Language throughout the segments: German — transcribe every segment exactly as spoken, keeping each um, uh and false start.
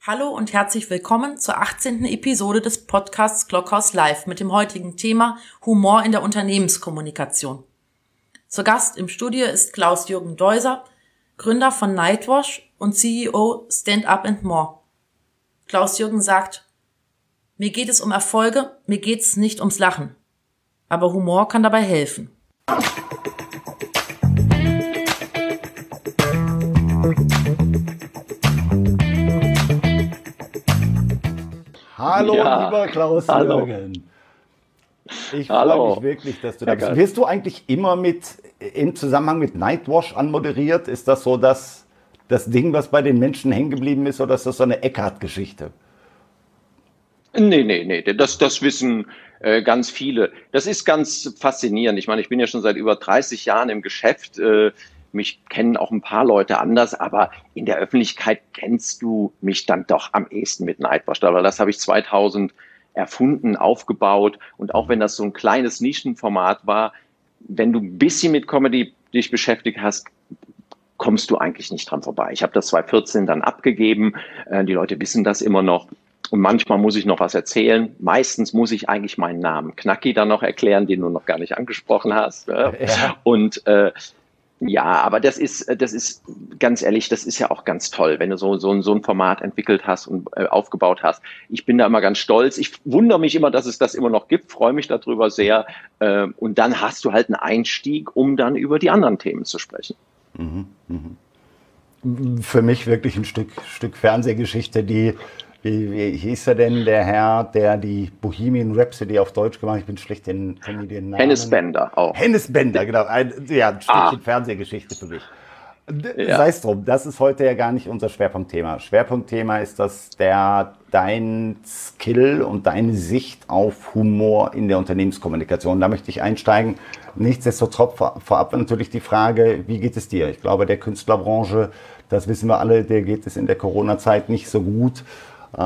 Hallo und herzlich willkommen zur achtzehnten Episode des Podcasts Clockhouse Live mit dem heutigen Thema Humor in der Unternehmenskommunikation. Zu Gast im Studio ist Klaus-Jürgen Deuser, Gründer von Nightwash und C E O Stand Up and More. Klaus-Jürgen sagt: Mir geht es um Erfolge, mir geht es nicht ums Lachen. Aber Humor kann dabei helfen. Hallo, ja, lieber Klaus-Jürgen. Ich freue mich wirklich, dass du da bist. Wirst du eigentlich immer mit im Zusammenhang mit Nightwash anmoderiert? Ist das so das, das Ding, was bei den Menschen hängen geblieben ist, oder ist das so eine Eckhart-Geschichte? Nee, nee, nee, das, das wissen äh, ganz viele. Das ist ganz faszinierend. Ich meine, ich bin ja schon seit über dreißig Jahren im Geschäft. Äh, mich kennen auch ein paar Leute anders, aber in der Öffentlichkeit kennst du mich dann doch am ehesten mit Nightwash. Weil das habe ich zweitausend erfunden, aufgebaut. Und auch wenn das so ein kleines Nischenformat war, wenn du ein bisschen mit Comedy dich beschäftigt hast, kommst du eigentlich nicht dran vorbei. Ich habe das zweitausendvierzehn dann abgegeben. Äh, die Leute wissen das immer noch. Und manchmal muss ich noch was erzählen. Meistens muss ich eigentlich meinen Namen Knacki dann noch erklären, den du noch gar nicht angesprochen hast. Ja. Und äh, ja, aber das ist, das ist ganz ehrlich, das ist ja auch ganz toll, wenn du so, so, so ein Format entwickelt hast und äh, aufgebaut hast. Ich bin da immer ganz stolz. Ich wundere mich immer, dass es das immer noch gibt, freue mich darüber sehr. Äh, und dann hast du halt einen Einstieg, um dann über die anderen Themen zu sprechen. Mhm, mhm. Für mich wirklich ein Stück, Stück Fernsehgeschichte, die Wie, wie hieß er denn, der Herr, der die Bohemian Rhapsody auf Deutsch gemacht hat? Ich bin schlecht in den Namen. Hennes Bender auch. Hennes Bender, genau. Ein, ja, ein Stückchen ah. Fernsehgeschichte für mich. Ja. Sei es drum, das ist heute ja gar nicht unser Schwerpunktthema. Schwerpunktthema ist, dass der, dein Skill und deine Sicht auf Humor in der Unternehmenskommunikation, da möchte ich einsteigen. Nichtsdestotrotz vor, vorab natürlich die Frage, wie geht es dir? Ich glaube, der Künstlerbranche, das wissen wir alle, der geht es in der Corona-Zeit nicht so gut. Uh,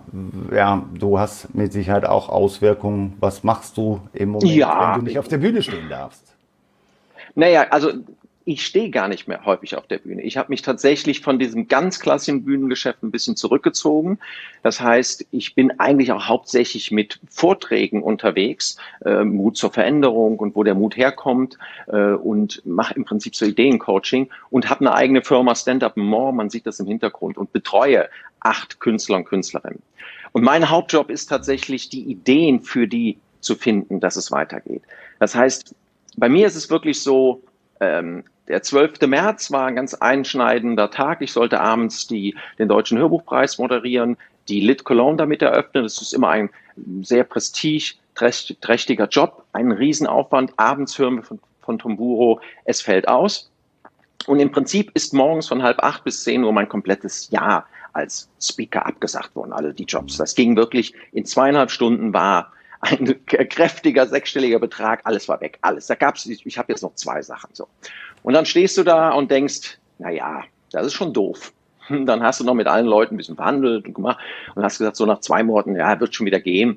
ja, du hast mit Sicherheit auch Auswirkungen. Was machst du im Moment, ja, wenn du nicht auf der Bühne stehen darfst? Naja, also ich stehe gar nicht mehr häufig auf der Bühne. Ich habe mich tatsächlich von diesem ganz klassischen Bühnengeschäft ein bisschen zurückgezogen. Das heißt, ich bin eigentlich auch hauptsächlich mit Vorträgen unterwegs, äh, Mut zur Veränderung und wo der Mut herkommt, äh, und mache im Prinzip so Ideencoaching und habe eine eigene Firma Stand Up and More, man sieht das im Hintergrund, und betreue acht Künstler und Künstlerinnen. Und mein Hauptjob ist tatsächlich, die Ideen für die zu finden, dass es weitergeht. Das heißt, bei mir ist es wirklich so, ähm, der zwölfte März war ein ganz einschneidender Tag. Ich sollte abends die, den Deutschen Hörbuchpreis moderieren, die Lit Cologne damit eröffnen. Das ist immer ein sehr prestigeträchtiger Job, ein Riesenaufwand. Abends hören wir von, von Tomburo, es fällt aus. Und im Prinzip ist morgens von halb acht bis zehn Uhr mein komplettes Jahr als Speaker abgesagt worden, alle die Jobs. Das ging wirklich in zweieinhalb Stunden, war ein kräftiger sechsstelliger Betrag, alles war weg, alles. Da gab's, ich, ich habe jetzt noch zwei Sachen, so. Und dann stehst du da und denkst, na ja, das ist schon doof. Dann hast du noch mit allen Leuten ein bisschen verhandelt und gemacht und hast gesagt, so nach zwei Monaten, ja, wird schon wieder gehen.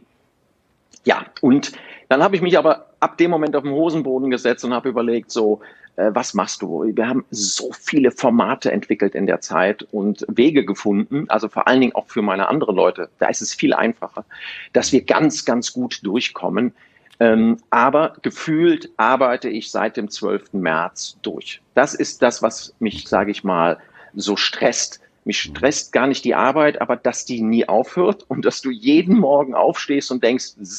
Ja, und dann habe ich mich aber ab dem Moment auf den Hosenboden gesetzt und habe überlegt, so, äh, was machst du? Wir haben so viele Formate entwickelt in der Zeit und Wege gefunden, also vor allen Dingen auch für meine anderen Leute, da ist es viel einfacher, dass wir ganz, ganz gut durchkommen. Ähm, aber gefühlt arbeite ich seit dem zwölften März durch. Das ist das, was mich, sage ich mal, so stresst. Mich stresst gar nicht die Arbeit, aber dass die nie aufhört und dass du jeden Morgen aufstehst und denkst, so,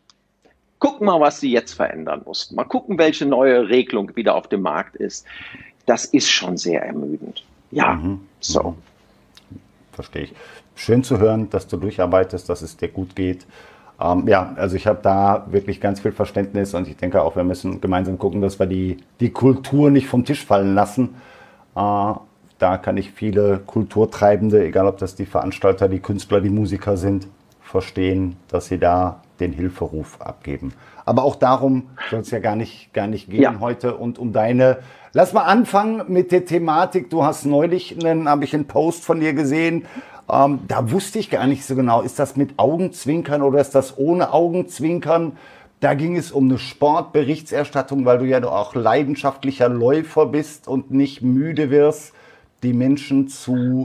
guck mal, was du jetzt verändern musst. Mal gucken, welche neue Regelung wieder auf dem Markt ist. Das ist schon sehr ermüdend. Ja, mhm. so. Verstehe ich. Schön zu hören, dass du durcharbeitest, dass es dir gut geht. Ähm, ja, also ich habe da wirklich ganz viel Verständnis und ich denke auch, wir müssen gemeinsam gucken, dass wir die, die Kultur nicht vom Tisch fallen lassen. Äh, da kann ich viele Kulturtreibende, egal ob das die Veranstalter, die Künstler, die Musiker sind, verstehen, dass sie da den Hilferuf abgeben. Aber auch darum soll es ja gar nicht, gar nicht gehen ja. heute und um deine... Lass mal anfangen mit der Thematik. Du hast neulich, einen, habe ich einen Post von dir gesehen, ähm, da wusste ich gar nicht so genau, ist das mit Augenzwinkern oder ist das ohne Augenzwinkern? Da ging es um eine Sportberichterstattung, weil du ja auch leidenschaftlicher Läufer bist und nicht müde wirst, die Menschen zu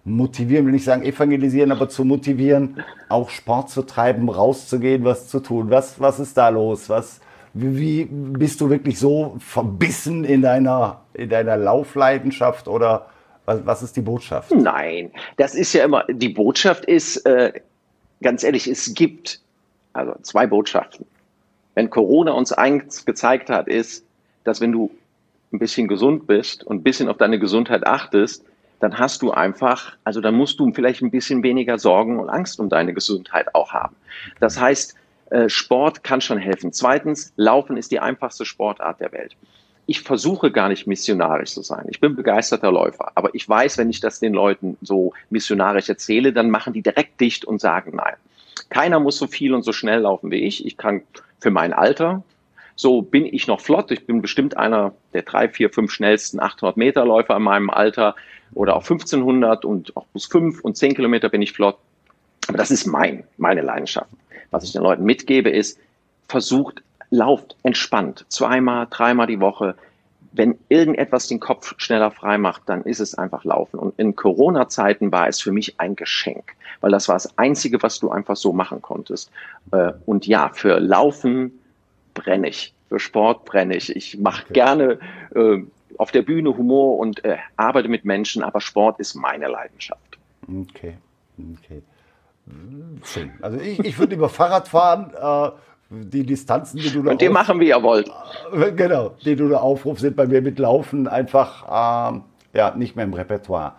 motivieren, will nicht sagen evangelisieren, aber zu motivieren, auch Sport zu treiben, rauszugehen, was zu tun? Was, was ist da los? Was, wie, wie bist du wirklich so verbissen in deiner, in deiner Laufleidenschaft oder was, was ist die Botschaft? Nein, das ist ja immer, die Botschaft ist, äh, ganz ehrlich, es gibt also zwei Botschaften. Wenn Corona uns eins gezeigt hat, ist, dass wenn du ein bisschen gesund bist und ein bisschen auf deine Gesundheit achtest, dann hast du einfach, also dann musst du vielleicht ein bisschen weniger Sorgen und Angst um deine Gesundheit auch haben. Das heißt, Sport kann schon helfen. Zweitens, Laufen ist die einfachste Sportart der Welt. Ich versuche gar nicht missionarisch zu sein. Ich bin begeisterter Läufer, aber ich weiß, wenn ich das den Leuten so missionarisch erzähle, dann machen die direkt dicht und sagen nein. Keiner muss so viel und so schnell laufen wie ich. Ich kann für mein Alter, so bin ich noch flott. Ich bin bestimmt einer der drei, vier, fünf schnellsten achthundert Meter Läufer in meinem Alter oder auch fünfzehnhundert und auch bis fünf und zehn Kilometer bin ich flott. Aber das ist mein, meine Leidenschaft. Was ich den Leuten mitgebe ist, versucht, lauft entspannt, zweimal, dreimal die Woche. Wenn irgendetwas den Kopf schneller frei macht, dann ist es einfach Laufen. Und in Corona-Zeiten war es für mich ein Geschenk, weil das war das Einzige, was du einfach so machen konntest. Und ja, für Laufen brenne ich, für Sport brenne ich. Ich mache okay. gerne äh, auf der Bühne Humor und äh, arbeite mit Menschen, aber Sport ist meine Leidenschaft. Okay, okay. Schön. Also ich, ich würde lieber Fahrrad fahren, äh, die Distanzen, die du da Und die machen, wie ihr wollt. Äh, genau, die du da aufrufst, sind bei mir mit Laufen einfach ähm, ja, nicht mehr im Repertoire.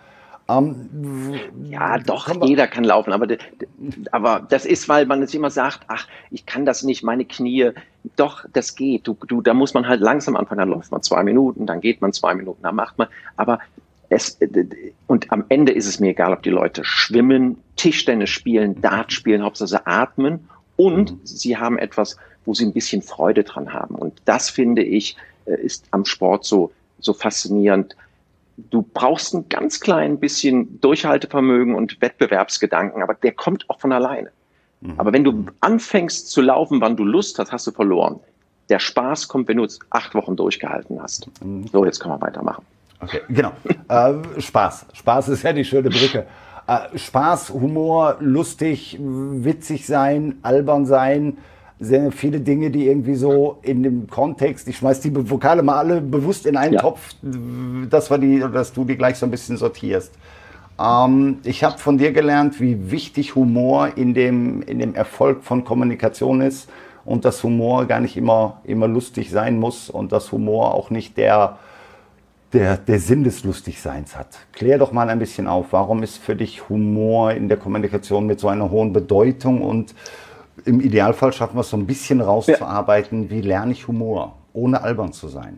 Ähm, ja, doch, jeder kann laufen, aber, aber das ist, weil man jetzt immer sagt, ach, ich kann das nicht, meine Knie, doch, das geht. Du, du, da muss man halt langsam anfangen, dann läuft man zwei Minuten, dann geht man zwei Minuten, dann macht man, aber es, und am Ende ist es mir egal, ob die Leute schwimmen, Tischtennis spielen, Dart spielen, Hauptsache sie atmen und mhm. sie haben etwas, wo sie ein bisschen Freude dran haben. Und das, finde ich, ist am Sport so, so faszinierend. Du brauchst ein ganz klein bisschen Durchhaltevermögen und Wettbewerbsgedanken, aber der kommt auch von alleine. Mhm. Aber wenn du anfängst zu laufen, wann du Lust hast, hast du verloren. Der Spaß kommt, wenn du es acht Wochen durchgehalten hast. Mhm. So, jetzt können wir weitermachen. Okay, genau. äh, Spaß. Spaß ist ja die schöne Brücke. Äh, Spaß, Humor, lustig, witzig sein, albern sein, sehr viele Dinge, die irgendwie so in dem Kontext, ich schmeiß die Vokale mal alle bewusst in einen ja. Topf, dass, wir die, dass du die gleich so ein bisschen sortierst. Ähm, ich habe von dir gelernt, wie wichtig Humor in dem, in dem Erfolg von Kommunikation ist und dass Humor gar nicht immer, immer lustig sein muss und dass Humor auch nicht der Der, der Sinn des Lustigseins hat. Klär doch mal ein bisschen auf, warum ist für dich Humor in der Kommunikation mit so einer hohen Bedeutung und im Idealfall schaffen wir es so ein bisschen rauszuarbeiten, ja. Wie lerne ich Humor, ohne albern zu sein?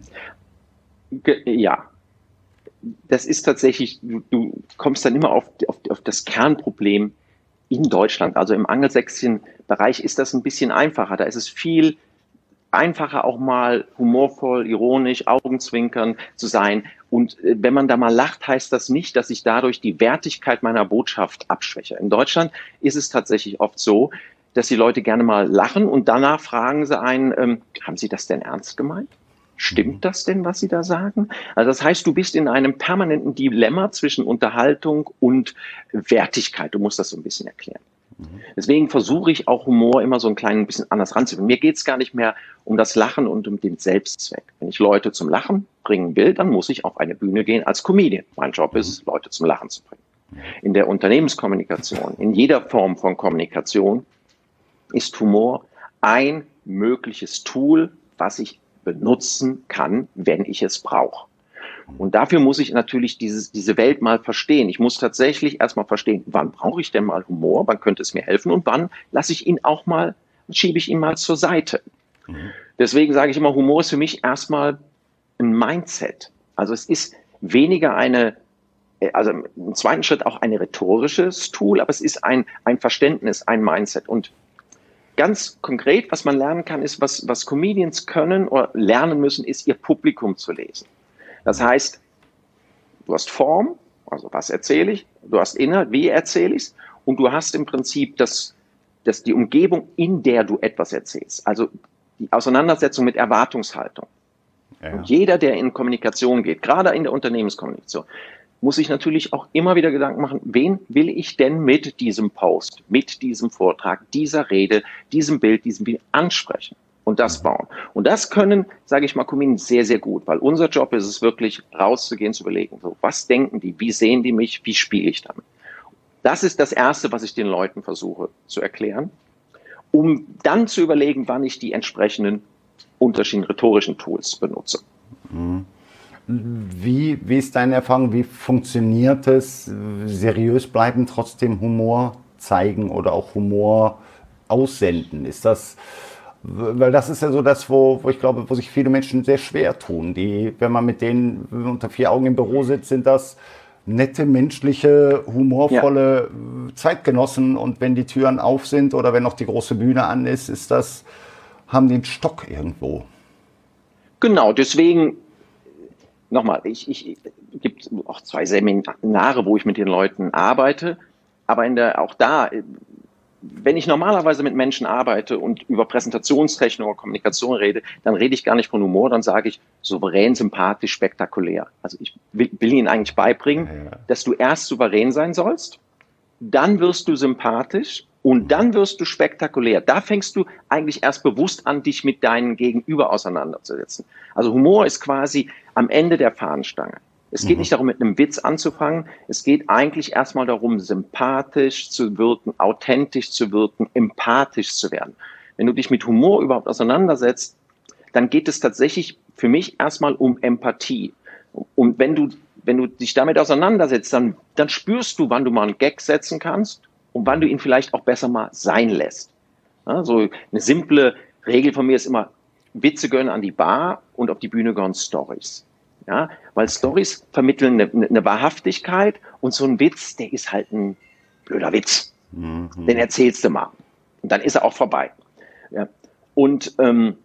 Ja, das ist tatsächlich, du, du kommst dann immer auf, auf, auf das Kernproblem in Deutschland. Also im angelsächsischen Bereich ist das ein bisschen einfacher, da ist es viel einfacher auch mal humorvoll, ironisch, Augenzwinkern zu sein. Und wenn man da mal lacht, heißt das nicht, dass ich dadurch die Wertigkeit meiner Botschaft abschwäche. In Deutschland ist es tatsächlich oft so, dass die Leute gerne mal lachen und danach fragen sie einen, ähm, haben Sie das denn ernst gemeint? Stimmt das denn, was Sie da sagen? Also das heißt, du bist in einem permanenten Dilemma zwischen Unterhaltung und Wertigkeit. Du musst das so ein bisschen erklären. Deswegen versuche ich auch Humor immer so ein klein bisschen anders ranzuführen. Mir geht es gar nicht mehr um das Lachen und um den Selbstzweck. Wenn ich Leute zum Lachen bringen will, dann muss ich auf eine Bühne gehen als Comedian. Mein Job ist es, Leute zum Lachen zu bringen. In der Unternehmenskommunikation, in jeder Form von Kommunikation ist Humor ein mögliches Tool, was ich benutzen kann, wenn ich es brauche. Und dafür muss ich natürlich dieses, diese Welt mal verstehen. Ich muss tatsächlich erstmal verstehen, wann brauche ich denn mal Humor, wann könnte es mir helfen und wann lasse ich ihn auch mal, schiebe ich ihn mal zur Seite. Mhm. Deswegen sage ich immer, Humor ist für mich erstmal ein Mindset. Also es ist weniger eine, also im zweiten Schritt auch ein rhetorisches Tool, aber es ist ein, ein Verständnis, ein Mindset. Und ganz konkret, was man lernen kann, ist, was, was Comedians können oder lernen müssen, ist ihr Publikum zu lesen. Das heißt, du hast Form, also was erzähle ich, du hast Inhalt, wie erzähle ich es, und du hast im Prinzip das, das, die Umgebung, in der du etwas erzählst. Also die Auseinandersetzung mit Erwartungshaltung. Ja. Und jeder, der in Kommunikation geht, gerade in der Unternehmenskommunikation, muss ich natürlich auch immer wieder Gedanken machen, wen will ich denn mit diesem Post, mit diesem Vortrag, dieser Rede, diesem Bild, diesem Video ansprechen und das bauen. Und das können, sage ich mal, Kommunen sehr, sehr gut, weil unser Job ist es wirklich, rauszugehen, zu überlegen, so, was denken die, wie sehen die mich, wie spiele ich damit. Das ist das Erste, was ich den Leuten versuche zu erklären, um dann zu überlegen, wann ich die entsprechenden unterschiedlichen rhetorischen Tools benutze. Wie, wie ist deine Erfahrung, wie funktioniert es, seriös bleiben, trotzdem Humor zeigen oder auch Humor aussenden? Ist das, weil das ist ja so das, wo, wo ich glaube, wo sich viele Menschen sehr schwer tun. Die, wenn man mit denen unter vier Augen im Büro sitzt, sind das nette, menschliche, humorvolle ja. Zeitgenossen, und wenn die Türen auf sind oder wenn noch die große Bühne an ist, ist das, haben die einen Stock irgendwo. Genau, deswegen nochmal, ich, ich gibt auch zwei Seminare, wo ich mit den Leuten arbeite, aber in der, auch da, wenn ich normalerweise mit Menschen arbeite und über Präsentationstechnik oder Kommunikation rede, dann rede ich gar nicht von Humor, dann sage ich souverän, sympathisch, spektakulär. Also ich will, will ihnen eigentlich beibringen, ja. dass du erst souverän sein sollst, dann wirst du sympathisch und dann wirst du spektakulär. Da fängst du eigentlich erst bewusst an, dich mit deinem Gegenüber auseinanderzusetzen. Also Humor ist quasi am Ende der Fahnenstange. Es geht mhm. nicht darum, mit einem Witz anzufangen. Es geht eigentlich erstmal darum, sympathisch zu wirken, authentisch zu wirken, empathisch zu werden. Wenn du dich mit Humor überhaupt auseinandersetzt, dann geht es tatsächlich für mich erstmal um Empathie. Und wenn du, wenn du dich damit auseinandersetzt, dann, dann spürst du, wann du mal einen Gag setzen kannst und wann du ihn vielleicht auch besser mal sein lässt. Ja, so eine simple Regel von mir ist immer, Witze gehören an die Bar und auf die Bühne gehören Stories. Ja, weil Stories vermitteln eine, eine Wahrhaftigkeit und so ein Witz, der ist halt ein blöder Witz. Mhm. Den erzählst du mal. Und dann ist er auch vorbei. Ja. Und ähm,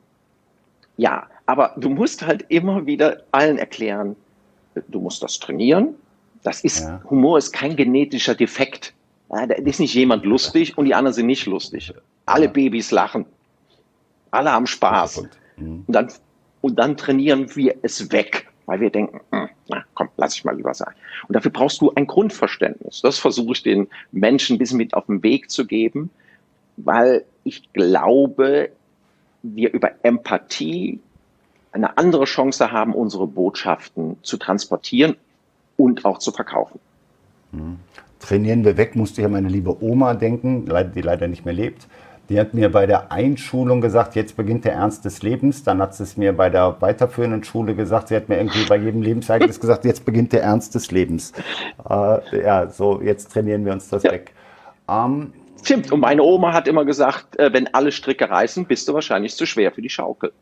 ja, aber du musst halt immer wieder allen erklären, du musst das trainieren. Das ist, ja. Humor ist kein genetischer Defekt. Ja, da ist nicht jemand lustig und die anderen sind nicht lustig. Alle ja. Babys lachen. Alle haben Spaß. Mhm. Und dann, und dann trainieren wir es weg. Weil wir denken, na komm, lass ich mal lieber sein. Und dafür brauchst du ein Grundverständnis. Das versuche ich den Menschen ein bisschen mit auf den Weg zu geben, weil ich glaube, wir über Empathie eine andere Chance haben, unsere Botschaften zu transportieren und auch zu verkaufen. Hm. Trainieren wir weg, musste ich an meine liebe Oma denken, die leider nicht mehr lebt. Die hat mir bei der Einschulung gesagt, jetzt beginnt der Ernst des Lebens. Dann hat sie es mir bei der weiterführenden Schule gesagt. Sie hat mir irgendwie bei jedem Lebensereignis gesagt, jetzt beginnt der Ernst des Lebens. Äh, ja, so, jetzt trainieren wir uns das ja. weg. Ähm, Stimmt. Und meine Oma hat immer gesagt, äh, wenn alle Stricke reißen, bist du wahrscheinlich zu schwer für die Schaukel.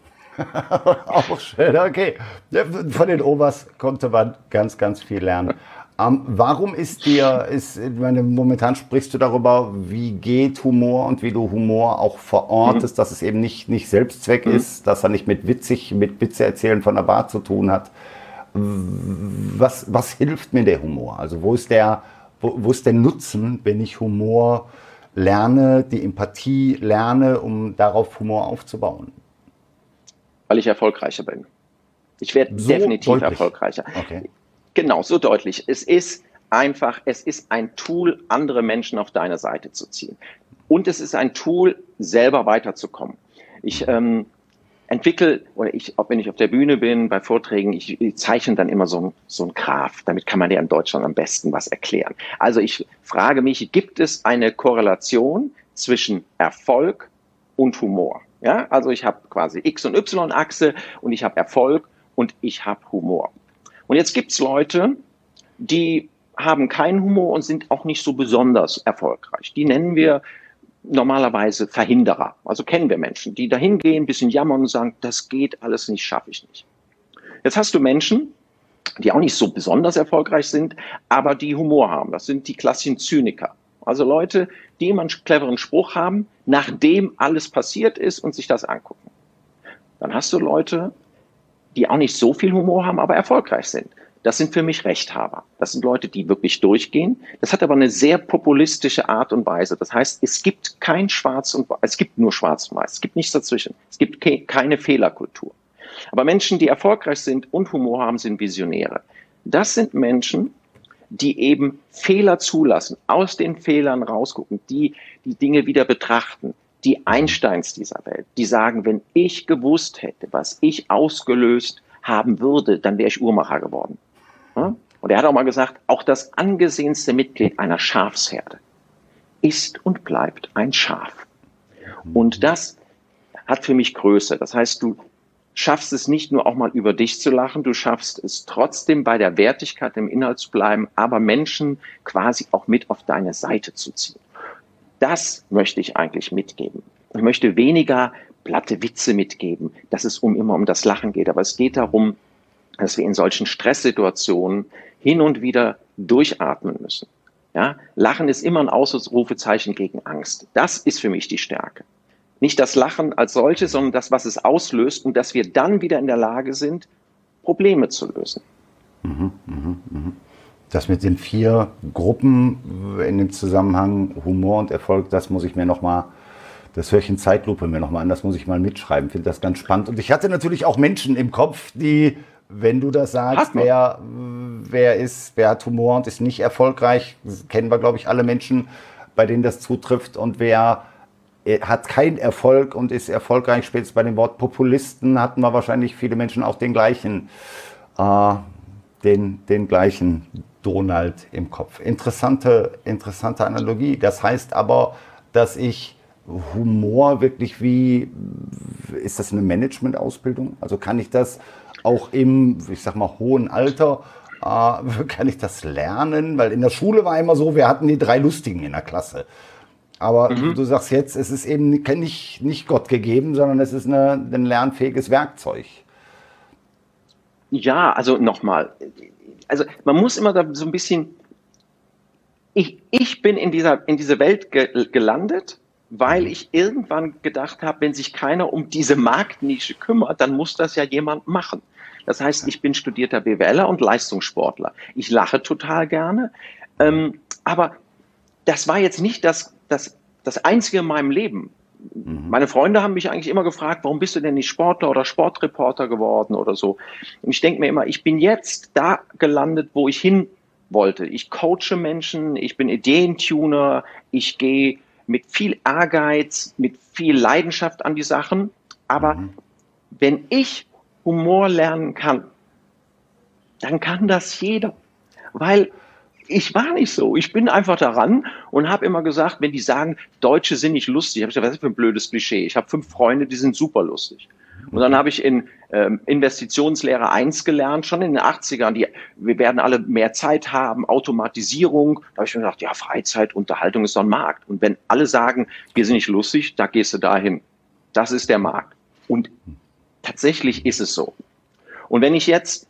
Auch schön, okay. Ja, von den Omas konnte man ganz, ganz viel lernen. Um, warum ist dir, ist, ich meine, momentan sprichst du darüber, wie geht Humor und wie du Humor auch verortest, mhm. dass es eben nicht, nicht Selbstzweck mhm. ist, dass er nicht mit witzig, mit Witze erzählen von der Bar zu tun hat. Was, was hilft mir der Humor? Also wo ist der, wo, wo ist der Nutzen, wenn ich Humor lerne, die Empathie lerne, um darauf Humor aufzubauen? Weil ich erfolgreicher bin. Ich werde so definitiv deutlich. erfolgreicher. Okay. Genau, so deutlich. Es ist einfach, es ist ein Tool, andere Menschen auf deine Seite zu ziehen. Und es ist ein Tool, selber weiterzukommen. Ich ähm, entwickle, oder ich, auch wenn ich auf der Bühne bin, bei Vorträgen, ich, ich zeichne dann immer so ein, so ein Graph. Damit kann man ja in Deutschland am besten was erklären. Also ich frage mich, gibt es eine Korrelation zwischen Erfolg und Humor? Ja, also ich habe quasi X- und Y-Achse und ich habe Erfolg und ich habe Humor. Und jetzt gibt's Leute, die haben keinen Humor und sind auch nicht so besonders erfolgreich. Die nennen wir normalerweise Verhinderer. Also kennen wir Menschen, die dahin gehen, ein bisschen jammern und sagen, das geht alles nicht, schaffe ich nicht. Jetzt hast du Menschen, die auch nicht so besonders erfolgreich sind, aber die Humor haben. Das sind die klassischen Zyniker. Also Leute, die immer einen cleveren Spruch haben, nachdem alles passiert ist und sich das angucken. Dann hast du Leute, die auch nicht so viel Humor haben, aber erfolgreich sind. Das sind für mich Rechthaber. Das sind Leute, die wirklich durchgehen. Das hat aber eine sehr populistische Art und Weise. Das heißt, es gibt kein Schwarz und Weiß. Es gibt nur Schwarz und Weiß. Es gibt nichts dazwischen. Es gibt ke- keine Fehlerkultur. Aber Menschen, die erfolgreich sind und Humor haben, sind Visionäre. Das sind Menschen, die eben Fehler zulassen, aus den Fehlern rausgucken, die die Dinge wieder betrachten, die Einsteins dieser Welt, die sagen, wenn ich gewusst hätte, was ich ausgelöst haben würde, dann wäre ich Uhrmacher geworden. Ja? Und er hat auch mal gesagt, auch das angesehenste Mitglied einer Schafsherde ist und bleibt ein Schaf. Und das hat für mich Größe. Das heißt, du schaffst es nicht nur auch mal über dich zu lachen, du schaffst es trotzdem bei der Wertigkeit im Inhalt zu bleiben, aber Menschen quasi auch mit auf deine Seite zu ziehen. Das möchte ich eigentlich mitgeben. Ich möchte weniger platte Witze mitgeben, dass es um immer um das Lachen geht, aber es geht darum, dass wir in solchen Stresssituationen hin und wieder durchatmen müssen. Ja? Lachen ist immer ein Ausrufezeichen gegen Angst. Das ist für mich die Stärke. Nicht das Lachen als solches, sondern das, was es auslöst und dass wir dann wieder in der Lage sind, Probleme zu lösen. Mhm, mh, mh. Das mit den vier Gruppen in dem Zusammenhang Humor und Erfolg, das muss ich mir nochmal, das höre ich in Zeitlupe mir nochmal an, das muss ich mal mitschreiben, finde das ganz spannend. Und ich hatte natürlich auch Menschen im Kopf, die, wenn du das sagst, wer, wer ist, wer hat Humor und ist nicht erfolgreich, das kennen wir, glaube ich, alle Menschen, bei denen das zutrifft, und wer hat keinen Erfolg und ist erfolgreich. Spätestens bei dem Wort Populisten hatten wir wahrscheinlich viele Menschen auch den gleichen, äh, den, den gleichen Donald im Kopf. Interessante, interessante Analogie. Das heißt aber, dass ich Humor wirklich wie, ist das eine Management-Ausbildung? Also kann ich das auch im, ich sag mal, hohen Alter, äh, kann ich das lernen? Weil in der Schule war immer so, wir hatten die drei Lustigen in der Klasse. Aber mhm. du sagst jetzt, es ist eben nicht, nicht Gott gegeben, sondern es ist eine, ein lernfähiges Werkzeug. Ja, also nochmal. Also man muss immer da so ein bisschen, ich, ich bin in dieser, in diese Welt ge, gelandet, weil ich irgendwann gedacht habe, wenn sich keiner um diese Marktnische kümmert, dann muss das ja jemand machen. Das heißt, ich bin studierter BWLer und Leistungssportler. Ich lache total gerne, ähm, aber das war jetzt nicht das, das, das Einzige in meinem Leben. Mhm. Meine Freunde haben mich eigentlich immer gefragt, warum bist du denn nicht Sportler oder Sportreporter geworden oder so. Und ich denke mir immer, ich bin jetzt da gelandet, wo ich hin wollte. Ich coache Menschen, ich bin Ideentuner, ich gehe mit viel Ehrgeiz, mit viel Leidenschaft an die Sachen. Aber mhm. wenn ich Humor lernen kann, dann kann das jeder. Weil ich war nicht so. Ich bin einfach daran und habe immer gesagt, wenn die sagen, Deutsche sind nicht lustig, habe ich gesagt, was ist das für ein blödes Klischee? Ich habe fünf Freunde, die sind super lustig. Und dann habe ich in ähm, Investitionslehre eins gelernt, schon in den achtzigern. Die, wir werden alle mehr Zeit haben, Automatisierung. Da habe ich mir gedacht, ja, Freizeit, Unterhaltung ist so ein Markt. Und wenn alle sagen, wir sind nicht lustig, da gehst du dahin. Das ist der Markt. Und tatsächlich ist es so. Und wenn ich jetzt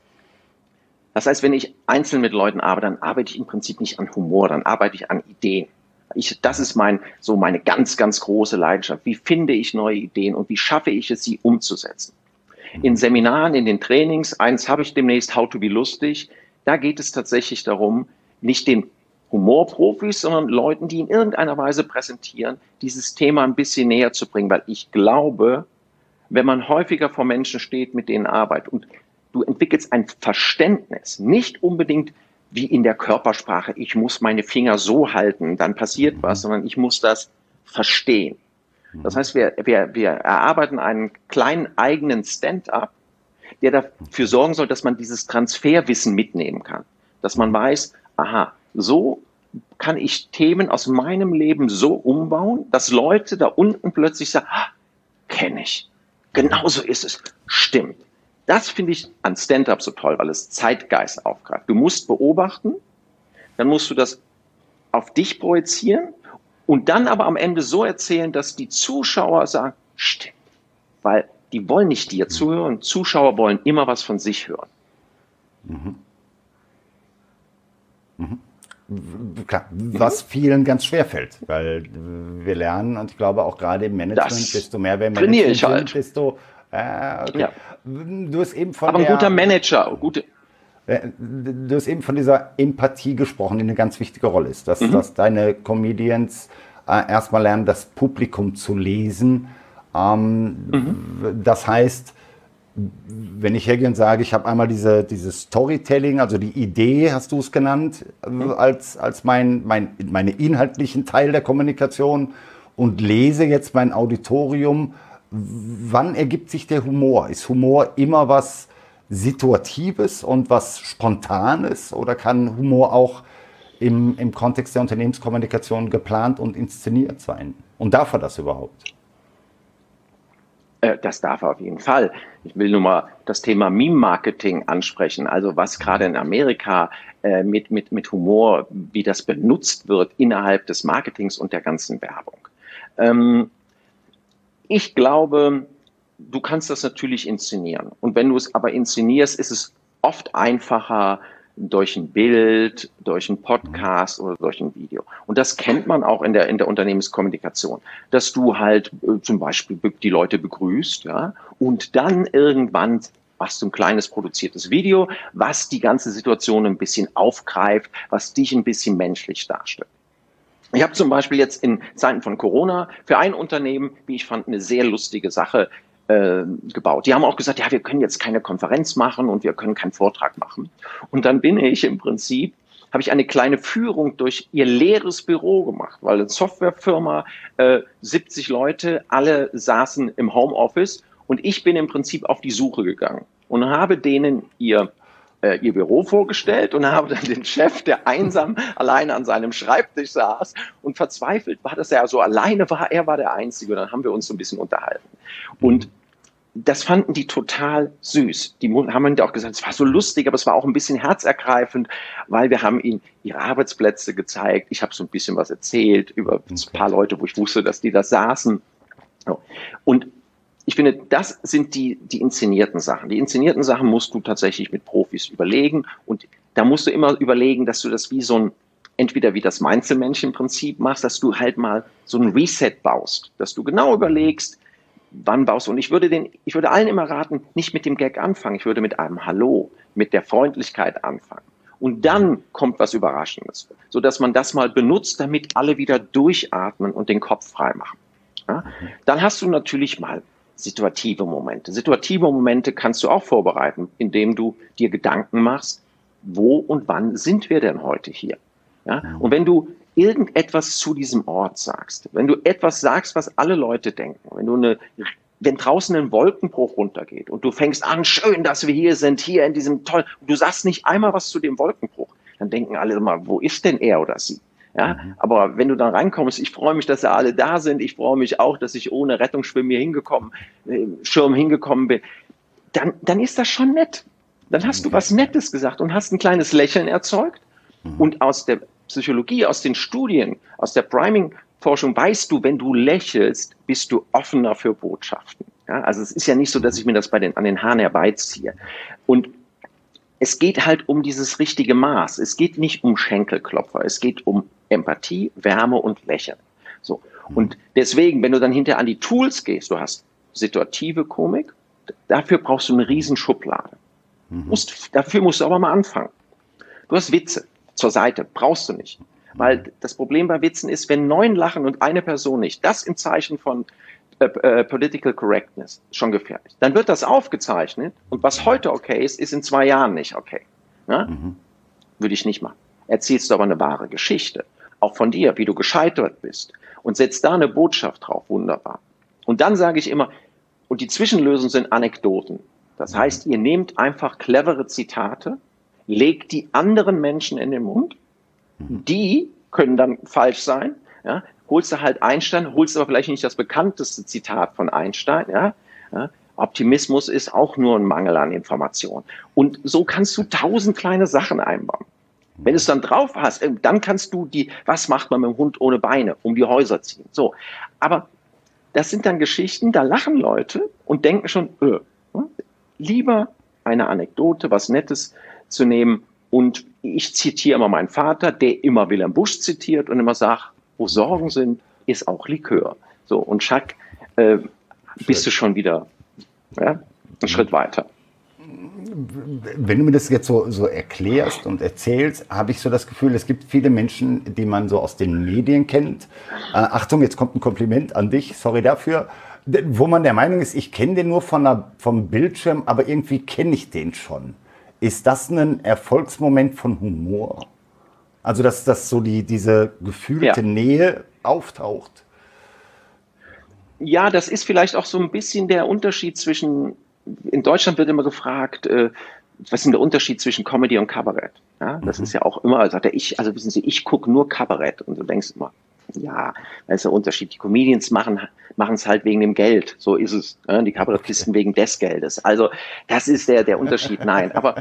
Das heißt, wenn ich einzeln mit Leuten arbeite, dann arbeite ich im Prinzip nicht an Humor, dann arbeite ich an Ideen. Ich, das ist mein, so meine ganz, ganz große Leidenschaft. Wie finde ich neue Ideen und wie schaffe ich es, sie umzusetzen? In Seminaren, in den Trainings, eins habe ich demnächst, How to be lustig, da geht es tatsächlich darum, nicht den Humorprofis, sondern Leuten, die in irgendeiner Weise präsentieren, dieses Thema ein bisschen näher zu bringen, weil ich glaube, wenn man häufiger vor Menschen steht, mit denen arbeitet und du entwickelst ein Verständnis, nicht unbedingt wie in der Körpersprache, ich muss meine Finger so halten, dann passiert was, sondern ich muss das verstehen. Das heißt, wir, wir, wir erarbeiten einen kleinen eigenen Stand-up, der dafür sorgen soll, dass man dieses Transferwissen mitnehmen kann. Dass man weiß, aha, so kann ich Themen aus meinem Leben so umbauen, dass Leute da unten plötzlich sagen, ah, kenne ich. Genauso ist es. Stimmt. Das finde ich an Stand-up so toll, weil es Zeitgeist aufgreift. Du musst beobachten, dann musst du das auf dich projizieren und dann aber am Ende so erzählen, dass die Zuschauer sagen, stimmt. Weil die wollen nicht dir zuhören, Zuschauer wollen immer was von sich hören. Mhm. Mhm. Klar, was vielen ganz schwer fällt, weil wir lernen, und ich glaube auch gerade im Management, das desto mehr wir im Management ich halt. sind, desto Äh, okay. Ja. Du hast eben von Aber ein der, guter Manager, gute. Du hast eben von dieser Empathie gesprochen, die eine ganz wichtige Rolle ist, dass, mhm. dass deine Comedians äh, erstmal lernen, das Publikum zu lesen. Ähm, mhm. Das heißt, wenn ich hergehe und sage, ich habe einmal diese, dieses Storytelling, also die Idee, hast du es genannt, mhm. als, als mein, mein, meine inhaltlichen Teil der Kommunikation und lese jetzt mein Auditorium, wann ergibt sich der Humor? Ist Humor immer was Situatives und was Spontanes oder kann Humor auch im, im Kontext der Unternehmenskommunikation geplant und inszeniert sein? Und darf er das überhaupt? Das darf er auf jeden Fall. Ich will nur mal das Thema Meme-Marketing ansprechen, also was gerade in Amerika äh, mit, mit, mit Humor, wie das benutzt wird innerhalb des Marketings und der ganzen Werbung. Ähm, ich glaube, du kannst das natürlich inszenieren. Und wenn du es aber inszenierst, ist es oft einfacher, durch ein Bild, durch einen Podcast oder durch ein Video. Und das kennt man auch in der, in der Unternehmenskommunikation, dass du halt äh, zum Beispiel die Leute begrüßt, ja, und dann irgendwann machst du ein kleines produziertes Video, was die ganze Situation ein bisschen aufgreift, was dich ein bisschen menschlich darstellt. Ich habe zum Beispiel jetzt in Zeiten von Corona für ein Unternehmen, wie ich fand, eine sehr lustige Sache gebaut. Die haben auch gesagt, ja, wir können jetzt keine Konferenz machen und wir können keinen Vortrag machen. Und dann bin ich im Prinzip, habe ich eine kleine Führung durch ihr leeres Büro gemacht, weil eine Softwarefirma, äh, siebzig Leute, alle saßen im Homeoffice und ich bin im Prinzip auf die Suche gegangen und habe denen ihr äh, ihr Büro vorgestellt und habe dann den Chef, der einsam alleine an seinem Schreibtisch saß und verzweifelt war, dass er so alleine war, er war der Einzige und dann haben wir uns so ein bisschen unterhalten. Und das fanden die total süß. Die haben mir auch gesagt, es war so lustig, aber es war auch ein bisschen herzergreifend, weil wir haben ihnen ihre Arbeitsplätze gezeigt. Ich habe so ein bisschen was erzählt über ein paar Leute, wo ich wusste, dass die da saßen. Und ich finde, das sind die, die inszenierten Sachen. Die inszenierten Sachen musst du tatsächlich mit Profis überlegen. Und da musst du immer überlegen, dass du das wie so ein, entweder wie das Mainzelmännchen-Prinzip machst, dass du halt mal so ein Reset baust, dass du genau überlegst, wann baust du? Und ich würde den, ich würde allen immer raten, nicht mit dem Gag anfangen. Ich würde mit einem Hallo, mit der Freundlichkeit anfangen. Und dann kommt was Überraschendes, so dass man das mal benutzt, damit alle wieder durchatmen und den Kopf frei machen. Ja? Dann hast du natürlich mal situative Momente. Situative Momente kannst du auch vorbereiten, indem du dir Gedanken machst, wo und wann sind wir denn heute hier? Ja? Und wenn du irgendetwas zu diesem Ort sagst, wenn du etwas sagst, was alle Leute denken, wenn du eine, wenn draußen ein Wolkenbruch runtergeht und du fängst an, schön, dass wir hier sind, hier in diesem tollen, du sagst nicht einmal was zu dem Wolkenbruch, dann denken alle immer, wo ist denn er oder sie? Ja, mhm. Aber wenn du dann reinkommst, ich freue mich, dass ja alle da sind, ich freue mich auch, dass ich ohne Rettungsschwimmen hier hingekommen, äh, Schirm hingekommen bin, dann, dann ist das schon nett. Dann hast du was Nettes gesagt und hast ein kleines Lächeln erzeugt. Mhm. Und aus der Psychologie, aus den Studien, aus der Priming-Forschung weißt du, wenn du lächelst, bist du offener für Botschaften. Ja, also es ist ja nicht so, dass ich mir das bei den, an den Haaren herbeiziehe. Und es geht halt um dieses richtige Maß. Es geht nicht um Schenkelklopfer. Es geht um Empathie, Wärme und Lächeln. So. Und deswegen, wenn du dann hinterher an die Tools gehst, du hast situative Komik, dafür brauchst du eine riesen Schublade. Mhm. Musst, dafür musst du aber mal anfangen. Du hast Witze. Zur Seite, brauchst du nicht. Weil das Problem bei Witzen ist, wenn neun lachen und eine Person nicht, das im Zeichen von äh, äh, Political Correctness, schon gefährlich. Dann wird das aufgezeichnet und was heute okay ist, ist in zwei Jahren nicht okay. Ja? Mhm. Würde ich nicht machen. Erzählst du aber eine wahre Geschichte, auch von dir, wie du gescheitert bist und setzt da eine Botschaft drauf, wunderbar. Und dann sage ich immer, und die Zwischenlösungen sind Anekdoten. Das heißt, ihr nehmt einfach clevere Zitate, legt die anderen Menschen in den Mund, die können dann falsch sein, ja, holst du halt Einstein, holst aber vielleicht nicht das bekannteste Zitat von Einstein, ja, ja, Optimismus ist auch nur ein Mangel an Information. Und so kannst du tausend kleine Sachen einbauen. Wenn du es dann drauf hast, dann kannst du die, was macht man mit dem Hund ohne Beine, um die Häuser ziehen, so. Aber das sind dann Geschichten, da lachen Leute und denken schon, öh, lieber eine Anekdote, was Nettes zu nehmen. Und ich zitiere immer meinen Vater, der immer Wilhelm Busch zitiert und immer sagt, wo Sorgen sind, ist auch Likör. So, und Schack, äh, bist du schon wieder ja, einen Schritt weiter. Wenn du mir das jetzt so, so erklärst und erzählst, habe ich so das Gefühl, es gibt viele Menschen, die man so aus den Medien kennt. Äh, Achtung, jetzt kommt ein Kompliment an dich, sorry dafür. wo man der Meinung ist, ich kenne den nur von der, vom Bildschirm, aber irgendwie kenne ich den schon. Ist das ein Erfolgsmoment von Humor? Also, dass, dass so die, diese gefühlte ja. Nähe auftaucht? Ja, das ist vielleicht auch so ein bisschen der Unterschied zwischen, in Deutschland wird immer gefragt, äh, was ist denn der Unterschied zwischen Comedy und Kabarett? Ja, das mhm. ist ja auch immer, sagt er, ich, also wissen Sie, ich gucke nur Kabarett. Und du denkst immer, ja, da ist der Unterschied. Die Comedians machen machen es halt wegen dem Geld. So ist es. Ja, die Kabarettisten okay. wegen des Geldes. Also das ist der, der Unterschied. Nein, aber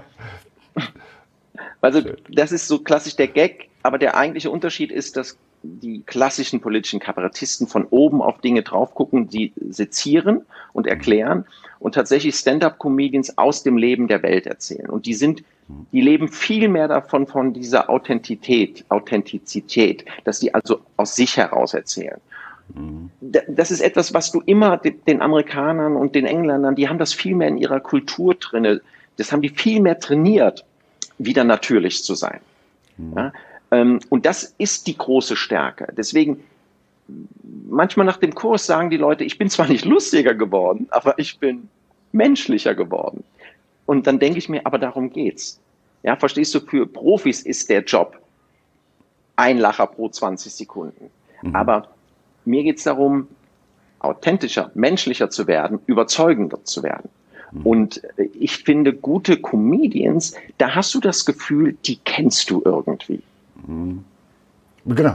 also das ist so klassisch der Gag. Aber der eigentliche Unterschied ist, dass die klassischen politischen Kabarettisten von oben auf Dinge drauf gucken, die sezieren und erklären und tatsächlich Stand-up-Comedians aus dem Leben der Welt erzählen. Und die sind, die leben viel mehr davon, von dieser Authentität, Authentizität, dass die also aus sich heraus erzählen. Mhm. Das ist etwas, was du immer den Amerikanern und den Engländern, die haben das viel mehr in ihrer Kultur drinne. Das haben die viel mehr trainiert, wieder natürlich zu sein. Mhm. Ja? Und das ist die große Stärke. Deswegen, manchmal nach dem Kurs sagen die Leute, ich bin zwar nicht lustiger geworden, aber ich bin menschlicher geworden. Und dann denke ich mir, aber darum geht's. Ja, verstehst du, für Profis ist der Job ein Lacher pro zwanzig Sekunden. Mhm. Aber mir geht's darum, authentischer, menschlicher zu werden, überzeugender zu werden. Mhm. Und ich finde, gute Comedians, da hast du das Gefühl, die kennst du irgendwie. Genau.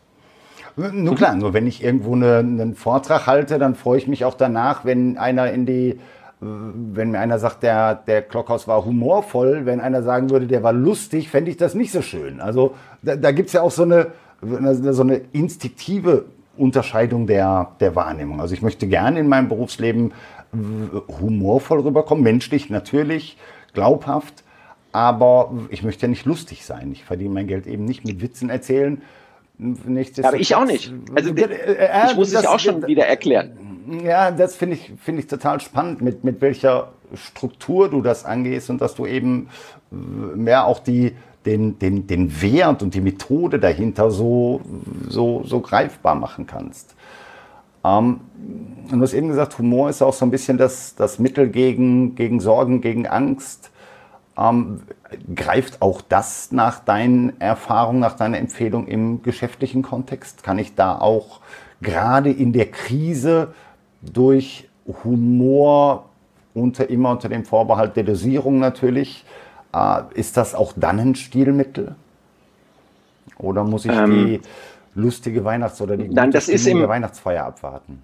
Nur klar, nur wenn ich irgendwo eine, einen Vortrag halte, dann freue ich mich auch danach, wenn einer in die, wenn mir einer sagt, der, der Klockhaus war humorvoll, wenn einer sagen würde, der war lustig, fände ich das nicht so schön. Also da, da gibt es ja auch so eine, so eine instinktive Unterscheidung der, der Wahrnehmung. Also ich möchte gerne in meinem Berufsleben humorvoll rüberkommen, menschlich natürlich, glaubhaft. Aber ich möchte ja nicht lustig sein. Ich verdiene mein Geld eben nicht mit Witzen erzählen. Aber ich auch nicht. Also ich muss es ja auch schon wieder erklären. Ja, das finde ich, finde ich total spannend, mit, mit welcher Struktur du das angehst und dass du eben mehr auch die, den, den, den Wert und die Methode dahinter so, so, so greifbar machen kannst. Ähm, und du hast eben gesagt, Humor ist auch so ein bisschen das, das Mittel gegen, gegen Sorgen, gegen Angst. Ähm, greift auch das nach deinen Erfahrungen, nach deiner Empfehlung im geschäftlichen Kontext? Kann ich da auch gerade in der Krise durch Humor, unter, immer unter dem Vorbehalt der Dosierung natürlich, äh, ist das auch dann ein Stilmittel? Oder muss ich ähm, die lustige Weihnachts- oder die nein, das ist im, der Weihnachtsfeier abwarten?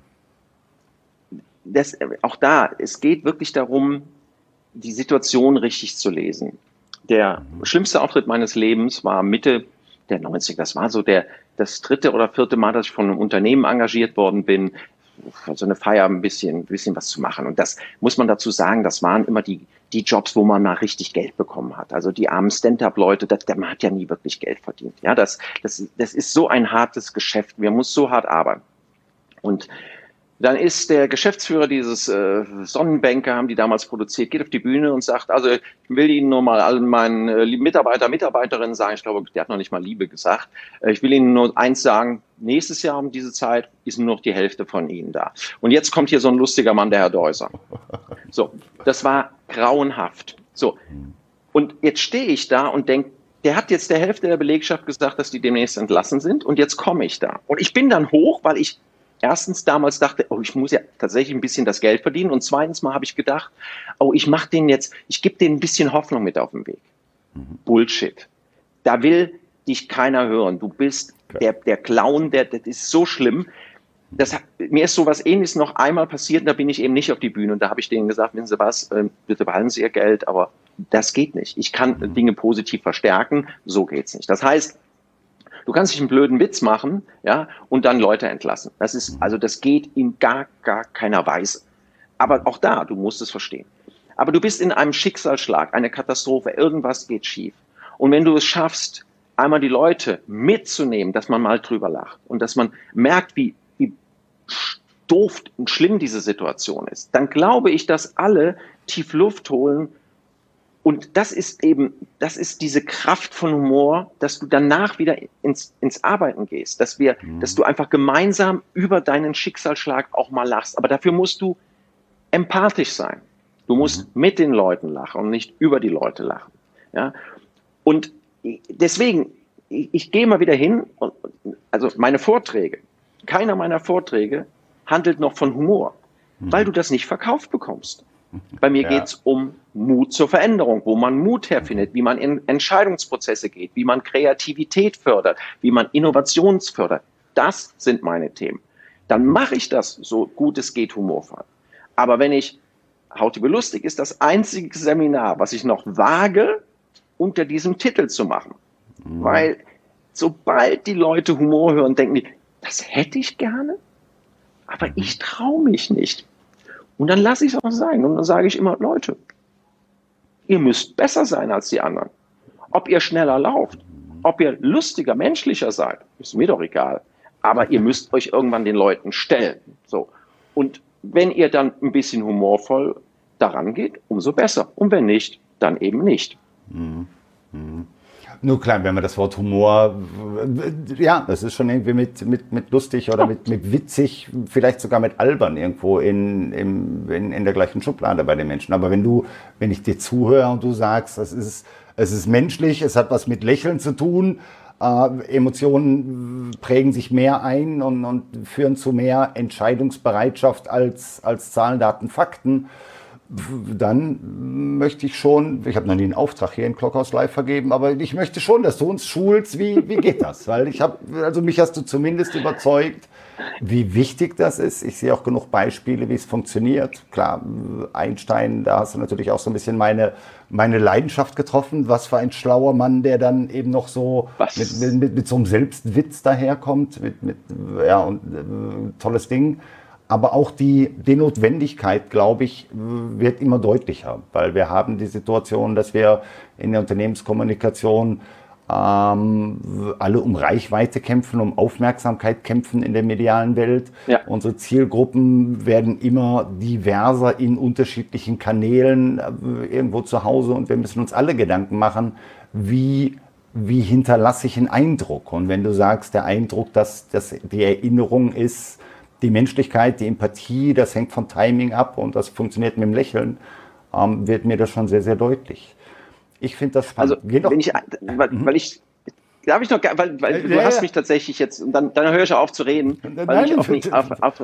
Das, auch da, es geht wirklich darum, die Situation richtig zu lesen. Der mhm. schlimmste Auftritt meines Lebens war Mitte der neunziger. Das war so der, das dritte oder vierte Mal, dass ich von einem Unternehmen engagiert worden bin, für so eine Feier ein bisschen, ein bisschen was zu machen. Und das muss man dazu sagen, das waren immer die, die Jobs, wo man mal richtig Geld bekommen hat. Also die armen Stand-up-Leute, das, der man hat ja nie wirklich Geld verdient. Ja, das, das, das ist so ein hartes Geschäft. Man muss so hart arbeiten. Und dann ist der Geschäftsführer dieses äh, Sonnenbänke, haben die damals produziert, geht auf die Bühne und sagt, also ich will Ihnen nur mal allen meinen äh, Mitarbeiter, Mitarbeiterinnen sagen, ich glaube, der hat noch nicht mal Liebe gesagt, äh, ich will Ihnen nur eins sagen, nächstes Jahr um diese Zeit ist nur noch die Hälfte von Ihnen da. Und jetzt kommt hier so ein lustiger Mann, der Herr Deuser. So, das war grauenhaft. So, und jetzt stehe ich da und denke, der hat jetzt der Hälfte der Belegschaft gesagt, dass die demnächst entlassen sind und jetzt komme ich da. Und ich bin dann hoch, weil ich erstens damals dachte, oh, ich muss ja tatsächlich ein bisschen das Geld verdienen. Und zweitens mal habe ich gedacht, oh, ich mache den jetzt, ich gebe denen ein bisschen Hoffnung mit auf den Weg. Mhm. Bullshit. Da will dich keiner hören. Du bist der, der Clown, der, das ist so schlimm. Das, mir ist sowas Ähnliches noch einmal passiert und da bin ich eben nicht auf die Bühne. Und da habe ich denen gesagt, wissen Sie was, bitte behalten Sie Ihr Geld, aber das geht nicht. Ich kann mhm. Dinge positiv verstärken, so geht's nicht. Das heißt, du kannst dich einen blöden Witz machen, ja, und dann Leute entlassen. Das ist, also das geht in gar, gar keiner Weise. Aber auch da, du musst es verstehen. Aber du bist in einem Schicksalsschlag, eine Katastrophe, irgendwas geht schief. Und wenn du es schaffst, einmal die Leute mitzunehmen, dass man mal drüber lacht und dass man merkt, wie, wie doof und schlimm diese Situation ist, dann glaube ich, dass alle tief Luft holen Und das ist eben, das ist diese Kraft von Humor, dass du danach wieder ins, ins Arbeiten gehst, dass wir, mhm. dass du einfach gemeinsam über deinen Schicksalsschlag auch mal lachst. Aber dafür musst du empathisch sein. Du musst mhm. mit den Leuten lachen und nicht über die Leute lachen. Ja? Und deswegen, ich, ich gehe mal wieder hin, und, also meine Vorträge, keiner meiner Vorträge handelt noch von Humor, mhm. weil du das nicht verkauft bekommst. Bei mir ja. geht es um Mut zur Veränderung, wo man Mut herfindet, wie man in Entscheidungsprozesse geht, wie man Kreativität fördert, wie man Innovations fördert. Das sind meine Themen. Dann mache ich das, so gut es geht, humorvoll. Aber wenn ich, Haut lustig ist das einzige Seminar, was ich noch wage, unter diesem Titel zu machen. Mhm. Weil sobald die Leute Humor hören, denken die, das hätte ich gerne, aber mhm. ich traue mich nicht. Und dann lasse ich es auch sein. Und dann sage ich immer, Leute, ihr müsst besser sein als die anderen. Ob ihr schneller lauft, ob ihr lustiger, menschlicher seid, ist mir doch egal. Aber ihr müsst euch irgendwann den Leuten stellen. So. Und wenn ihr dann ein bisschen humorvoll daran geht, umso besser. Und wenn nicht, dann eben nicht. Mhm. Mhm. Nur klar, wenn man das Wort Humor, ja, das ist schon irgendwie mit, mit, mit lustig oder mit, mit witzig, vielleicht sogar mit albern irgendwo in, in, in, in der gleichen Schublade bei den Menschen. Aber wenn du, wenn ich dir zuhöre und du sagst, es ist, es ist menschlich, es hat was mit Lächeln zu tun, äh, Emotionen prägen sich mehr ein und, und führen zu mehr Entscheidungsbereitschaft als, als Zahlen, Daten, Fakten, dann möchte ich schon, ich habe noch nie einen Auftrag hier in Clockhouse Live vergeben, aber ich möchte schon, dass du uns schulst, wie, wie geht das? Weil ich habe, also mich hast du zumindest überzeugt, wie wichtig das ist. Ich sehe auch genug Beispiele, wie es funktioniert. Klar, Einstein, da hast du natürlich auch so ein bisschen meine, meine Leidenschaft getroffen. Was für ein schlauer Mann, der dann eben noch so mit, mit, mit so einem Selbstwitz daherkommt, mit, mit, ja, und äh, tolles Ding. Aber auch die, die Notwendigkeit, glaube ich, wird immer deutlicher, weil wir haben die Situation, dass wir in der Unternehmenskommunikation ähm, alle um Reichweite kämpfen, um Aufmerksamkeit kämpfen in der medialen Welt. Ja. Unsere Zielgruppen werden immer diverser in unterschiedlichen Kanälen äh, irgendwo zu Hause und wir müssen uns alle Gedanken machen, wie wie hinterlasse ich einen Eindruck? Und wenn du sagst, der Eindruck, dass, dass die Erinnerung ist, die Menschlichkeit, die Empathie, das hängt von Timing ab und das funktioniert mit dem Lächeln, ähm, wird mir das schon sehr, sehr deutlich. Ich finde das spannend. Also, wenn ich, weil, weil ich, darf ich noch, weil, weil ja, du ja, hast ja. mich tatsächlich jetzt, dann, dann höre ich auf zu reden, weil Nein, ich auf, eine, auf, auf,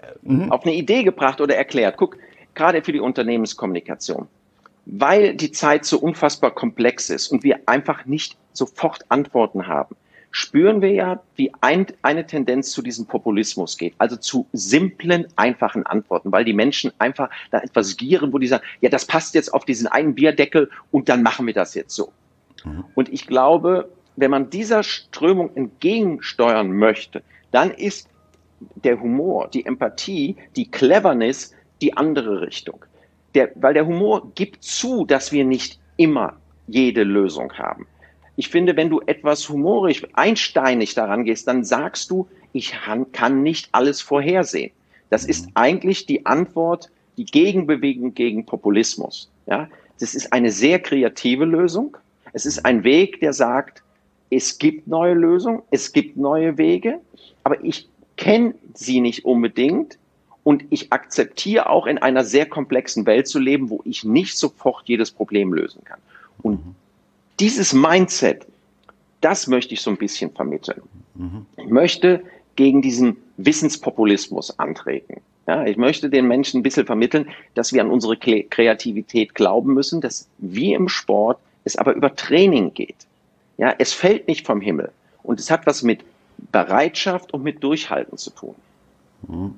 auf eine Idee gebracht oder erklärt. Guck, gerade für die Unternehmenskommunikation, weil die Zeit so unfassbar komplex ist und wir einfach nicht sofort Antworten haben, spüren wir ja, wie ein, eine Tendenz zu diesem Populismus geht, also zu simplen, einfachen Antworten, weil die Menschen einfach da etwas gieren, wo die sagen, ja, das passt jetzt auf diesen einen Bierdeckel und dann machen wir das jetzt so. Mhm. Und ich glaube, wenn man dieser Strömung entgegensteuern möchte, dann ist der Humor, die Empathie, die Cleverness die andere Richtung. Der, weil der Humor gibt zu, dass wir nicht immer jede Lösung haben. Ich finde, wenn du etwas humorisch, einsteinig daran gehst, dann sagst du, ich kann nicht alles vorhersehen. Das ist eigentlich die Antwort, die Gegenbewegung gegen Populismus. Ja, das ist eine sehr kreative Lösung. Es ist ein Weg, der sagt, es gibt neue Lösungen, es gibt neue Wege, aber ich kenne sie nicht unbedingt und ich akzeptiere auch in einer sehr komplexen Welt zu leben, wo ich nicht sofort jedes Problem lösen kann. Und dieses Mindset, das möchte ich so ein bisschen vermitteln. Mhm. Ich möchte gegen diesen Wissenspopulismus antreten. Ja, ich möchte den Menschen ein bisschen vermitteln, dass wir an unsere Kreativität glauben müssen, dass wie im Sport es aber über Training geht. Ja, es fällt nicht vom Himmel. Und es hat was mit Bereitschaft und mit Durchhalten zu tun. Mhm.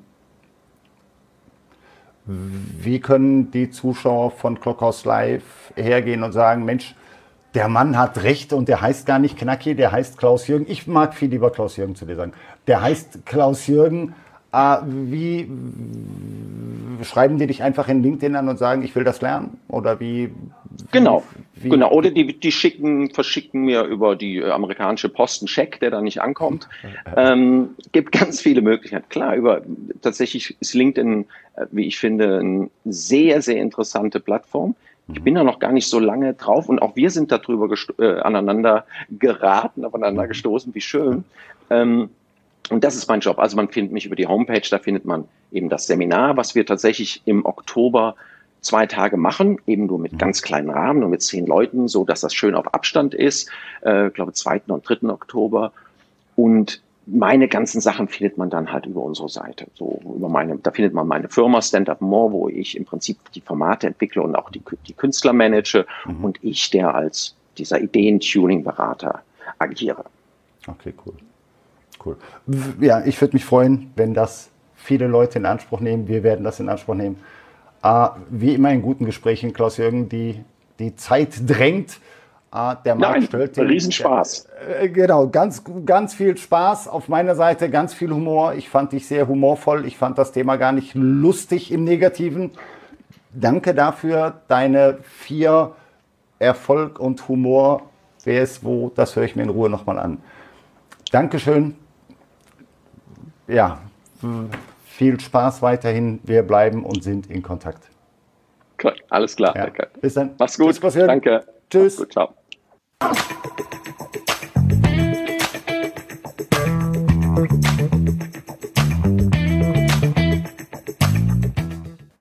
Wie können die Zuschauer von Clockhouse Live hergehen und sagen, Mensch, der Mann hat recht und der heißt gar nicht Knacki, der heißt Klaus-Jürgen. Ich mag viel lieber Klaus-Jürgen zu dir sagen. Der heißt Klaus-Jürgen. Äh, wie schreiben die dich einfach in LinkedIn an und sagen, ich will das lernen? Oder wie? wie genau, wie, genau. Oder die, die schicken, verschicken mir über die amerikanische Post einen Scheck, der da nicht ankommt. ähm, gibt ganz viele Möglichkeiten. Klar, über tatsächlich ist LinkedIn, wie ich finde, eine sehr, sehr interessante Plattform. Ich bin da noch gar nicht so lange drauf und auch wir sind darüber äh, aneinander geraten, aufeinander gestoßen, wie schön. Ähm, und das ist mein Job. Also man findet mich über die Homepage, da findet man eben das Seminar, was wir tatsächlich im Oktober zwei Tage machen, eben nur mit ganz kleinen Rahmen, nur mit zehn Leuten, so dass das schön auf Abstand ist. Äh, ich glaube, zweiten und dritten Oktober. Und meine ganzen Sachen findet man dann halt über unsere Seite. So über meine, da findet man meine Firma Stand Up More, wo ich im Prinzip die Formate entwickle und auch die, die Künstler manage mhm. und ich, der als dieser Ideen-Tuning-Berater agiere. Okay, cool. Cool. Ja, ich würde mich freuen, wenn das viele Leute in Anspruch nehmen. Wir werden das in Anspruch nehmen. Äh, wie immer in guten Gesprächen, Klaus-Jürgen, die, die Zeit drängt. Der Markt Nein, stellt den, Riesenspaß. Äh, genau, ganz, ganz viel Spaß auf meiner Seite, ganz viel Humor. Ich fand dich sehr humorvoll. Ich fand das Thema gar nicht lustig im Negativen. Danke dafür. Deine vier Erfolg und Humor, wer ist wo, das höre ich mir in Ruhe nochmal an. Dankeschön. Ja, viel Spaß weiterhin. Wir bleiben und sind in Kontakt. Klar, alles klar. Ja. Danke. Bis dann. Mach's gut. Tschüss, danke. Tschüss. Mach's gut, ciao.